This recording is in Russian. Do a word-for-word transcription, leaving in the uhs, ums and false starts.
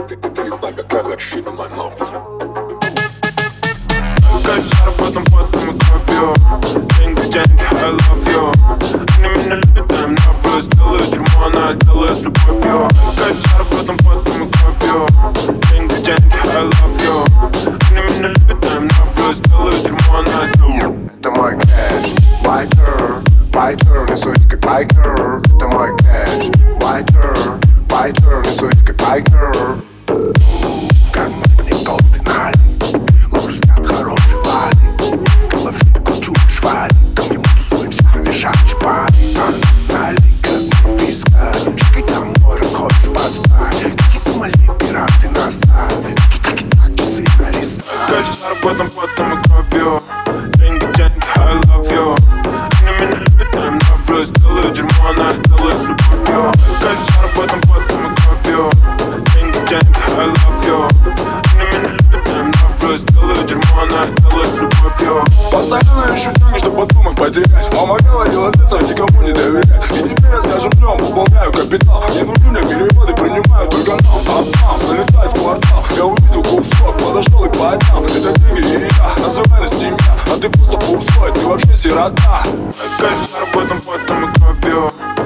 It, it tastes like a desert shit in my mouth. Как заработан потом и кровью. Деньги, деньги, I love you. Они меня любят, да им нравлюсь. Делаю дерьмо, она делает с любовью. Как заработан потом и кровью. Деньги, деньги, I love you. Они меня любят, да им нравлюсь. Делаю дерьмо, она делает. Это мой кэш, байкер, байкер, не суть как байкер. Это мой кэш, байкер, байкер, не суть как байкер. В кармане толстый налик, взгляд хороший парень. В голове кучу швали, там ему тусуемся, лежачий парень. Налик, как виска, чекай домой, расходишь поспать. Какие Сомали, пираты на стар, тики-таки-так, часы на рестарт. Как заработан потом и кровью. Деньги, деньги, I love you. Они меня любят, да им нравлюсь. Делаю дерьмо, она делает с любовью. Как заработан потом и кровью. Деньги, деньги, I love you. Они меня любят, да им нравлюсь. Делаю дерьмо, она делает с любовью. Постоянно ищу деньги, чтобы потом их потерять. Мама говорила, отца никому не доверяй. И теперь я с каждым днем пополняю капитал. Не нужны мне переводы, принимаю только нам. А-а, залетает в квартал. Я увидел кусок, подошел и поднял. Это деньги и я, называй нас семья. А ты просто пустой, ты вообще сирота. Как заработан потом и кровью.